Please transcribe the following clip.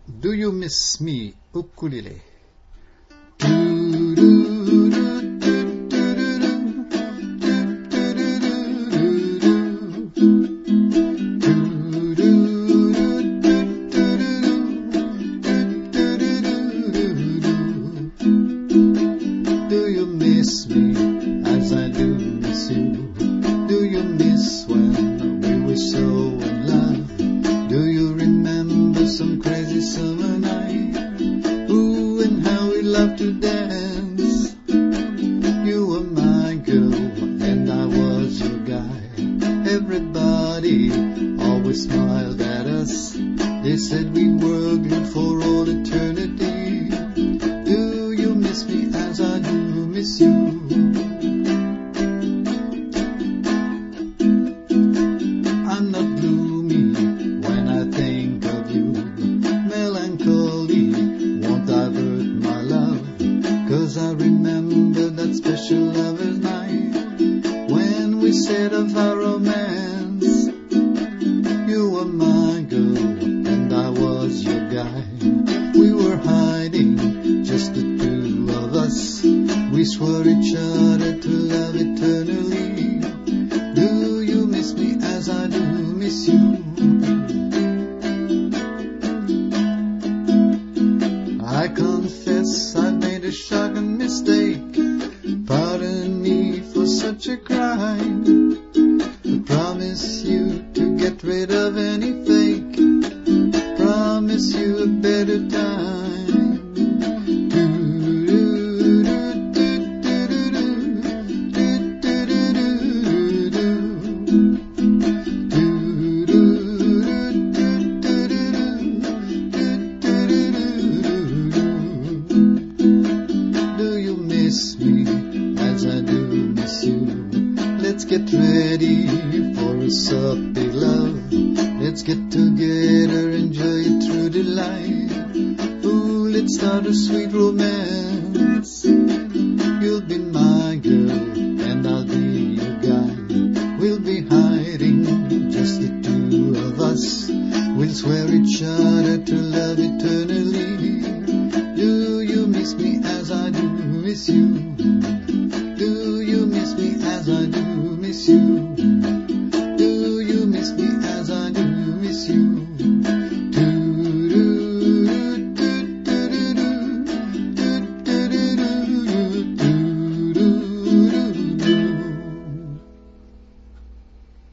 Do You Miss Me, ukulele. Do you miss me as I do miss you? Do you miss when we were so in love? Do you remember some crazy summer night? Ooh, and how we loved to dance. You were my girl and I was your guy. Everybody always smiled at us. They said we were good for all eternity. Do you miss me as I do miss you? I'm not gloomy when I think of you. Melancholy won't divert my love, 'cause I remember that special lover's night when we said of our romance. You were my girl and I was your guy. We were hiding, just the two of us. We swore each other to love eternally. Do you miss me as I do miss you? I confess I've made a shocking mistake. Pardon me for such a crime. I promise you to get rid of any fake. Promise you a better time. Let's get ready for a soppy love. Let's get together, enjoy it through the light. Ooh, let's start a sweet romance. You'll be my girl and I'll be your guy. We'll be hiding, just the two of us. We'll swear each other to